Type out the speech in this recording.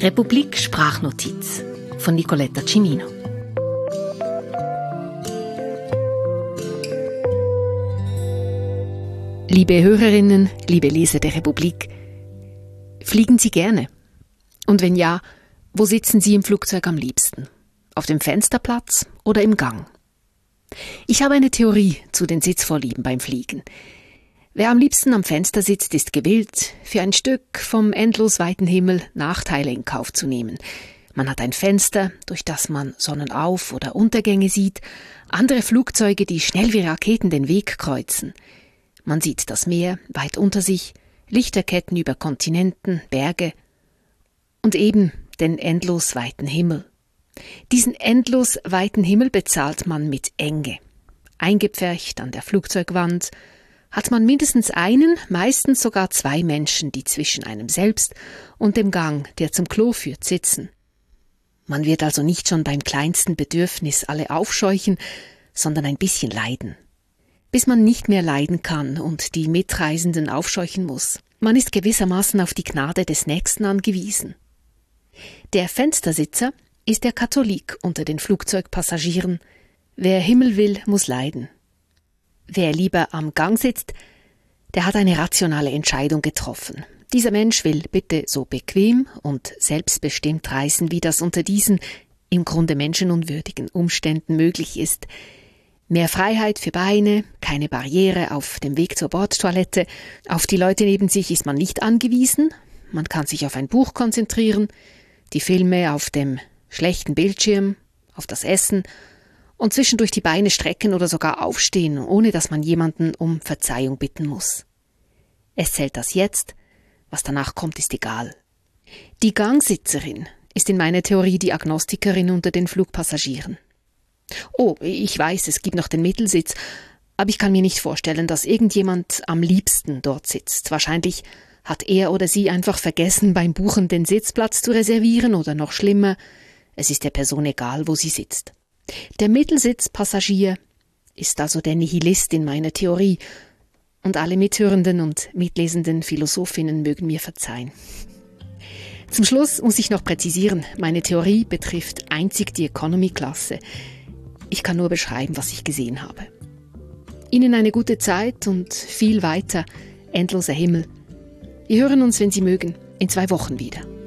Republik Sprachnotiz von Nicoletta Cimino. Liebe Hörerinnen, liebe Leser der Republik, fliegen Sie gerne? Und wenn ja, wo sitzen Sie im Flugzeug am liebsten? Auf dem Fensterplatz oder im Gang? Ich habe eine Theorie zu den Sitzvorlieben beim Fliegen. Wer am liebsten am Fenster sitzt, ist gewillt, für ein Stück vom endlos weiten Himmel Nachteile in Kauf zu nehmen. Man hat ein Fenster, durch das man Sonnenauf- oder Untergänge sieht, andere Flugzeuge, die schnell wie Raketen den Weg kreuzen. Man sieht das Meer weit unter sich, Lichterketten über Kontinenten, Berge und eben den endlos weiten Himmel. Diesen endlos weiten Himmel bezahlt man mit Enge. Eingepfercht an der Flugzeugwand hat man mindestens einen, meistens sogar zwei Menschen, die zwischen einem selbst und dem Gang, der zum Klo führt, sitzen. Man wird also nicht schon beim kleinsten Bedürfnis alle aufscheuchen, sondern ein bisschen leiden. Bis man nicht mehr leiden kann und die Mitreisenden aufscheuchen muss. Man ist gewissermaßen auf die Gnade des Nächsten angewiesen. Der Fenstersitzer ist der Katholik unter den Flugzeugpassagieren. Wer Himmel will, muss leiden. Wer lieber am Gang sitzt, der hat eine rationale Entscheidung getroffen. Dieser Mensch will bitte so bequem und selbstbestimmt reisen, wie das unter diesen im Grunde menschenunwürdigen Umständen möglich ist. Mehr Freiheit für Beine, keine Barriere auf dem Weg zur Bordtoilette. Auf die Leute neben sich ist man nicht angewiesen. Man kann sich auf ein Buch konzentrieren, die Filme auf dem schlechten Bildschirm, auf das Essen und zwischendurch die Beine strecken oder sogar aufstehen, ohne dass man jemanden um Verzeihung bitten muss. Es zählt das Jetzt, was danach kommt, ist egal. Die Gangsitzerin ist in meiner Theorie die Agnostikerin unter den Flugpassagieren. Oh, ich weiß, es gibt noch den Mittelsitz, aber ich kann mir nicht vorstellen, dass irgendjemand am liebsten dort sitzt. Wahrscheinlich hat er oder sie einfach vergessen, beim Buchen den Sitzplatz zu reservieren oder noch schlimmer, es ist der Person egal, wo sie sitzt. Der Mittelsitzpassagier ist also der Nihilist in meiner Theorie und alle mithörenden und mitlesenden Philosophinnen mögen mir verzeihen. Zum Schluss muss ich noch präzisieren, meine Theorie betrifft einzig die Economy-Klasse. Ich kann nur beschreiben, was ich gesehen habe. Ihnen eine gute Zeit und viel weiter, endloser Himmel. Wir hören uns, wenn Sie mögen, in 2 Wochen wieder.